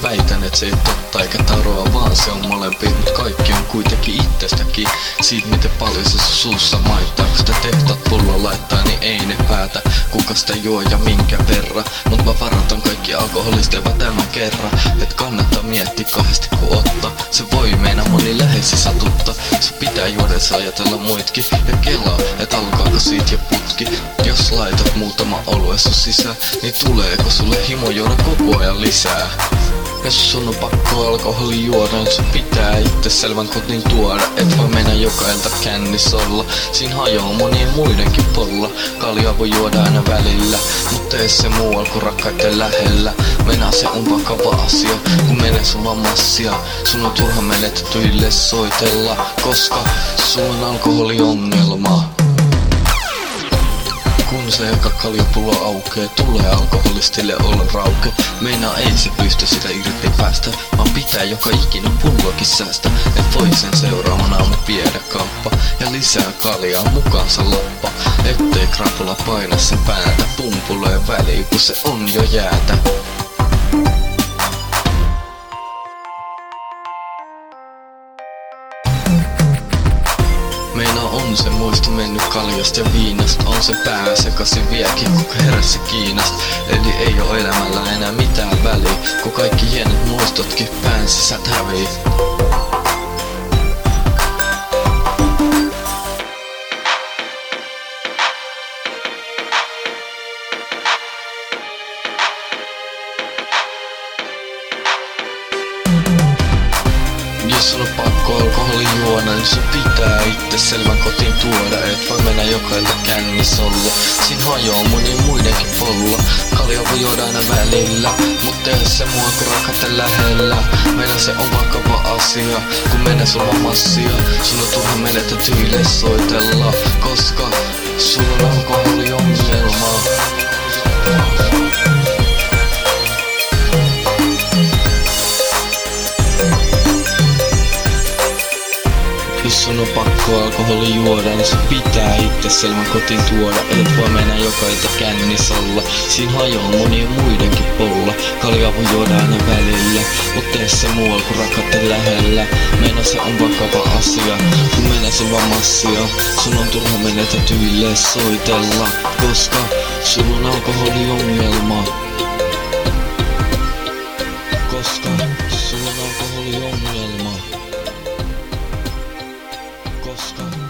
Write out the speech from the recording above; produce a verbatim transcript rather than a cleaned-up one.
väitän, et se ei totta eikä taroa, vaan se on molempi. Mut kaikki on kuitenkin itsestäkin, siitä miten paljon se suussa maittaa. Kun sitä tehtaat pullo laittaa, niin ei ne päätä kuka sitä juo ja minkä verran. Mut mä varoitan kaikki alkoholisteja tämän kerran, et kannattaa miettiä kahdesti kun ottaa. Se voi meinaa moni läheisi satutta. Se pitää juodessa ajatella muitkin ja kelaa, et alkaako siitä ja putki. Jos laitat muutama olue sun sisään, niin tuleeko sulle himo juoda koko ajan lisää? Jos sun on pakko alkoholi juoda, niin sun pitää itse selvän kotiin tuoda. Et voi mennä jokailta kännis olla, siinä hajoaa monien muidenkin polla. Kaljaa voi juoda aina välillä, mut tee se muualla kuin rakkaiden lähellä. Mennä se on vakava asia, kun menee sulla massia. Sun on turha menetetyille soitella, koska sulla on alkoholiongelma. Kun se eka kaljapullo aukee, tulee alkoholistille olla rauke. Meinaa ei se pysty sitä irti päästä, vaan pitää joka ikinen pullokin säästä. Et voi sen seuraavana aamu viedä kauppa ja lisää kaljaa mukaansa lappa. Ettei krapula paina sen päätä pumpulojen väliin, kun se on jo jäätä. Meinaa on se muisto mennyt kaljasta ja viinasta. On se pää sekaisin viekin, kun heräsi Kiinasta. Eli ei oo elämällä enää mitään väliä, kun kaikki hienot muistotkin pään sisät hävii. Jos sun on pakko alkoholi juoda, niin sun pitää itse selvän kotiin tuoda. Et voi mennä jokailta kännis olla, siin hajoaa monien muidenkin polla. Kalja voi juoda aina välillä, mut tee se mua kun rakkaiden lähellä. Meidän se on vakava asia, kun menee sulla massia. Sun on turha menetetyille soitella, koska sulla on alkoholiongelma. Jos sun on pakko alkoholi juoda, niin sun pitää itse selvän kotiin tuoda. Et voi mennä jokailta kännis olla, siin hajoaa monien muidenkin polla. Kaljaa voi juoda aina välillä, mut tee se muualla kuin rakkaiden lähellä. Meina se on vakava asia, kun menee sulla massia. Sun on turha menetetyille soitella, koska sulla on alkoholiongelma. Koska sulla on alkoholiongelma. Koska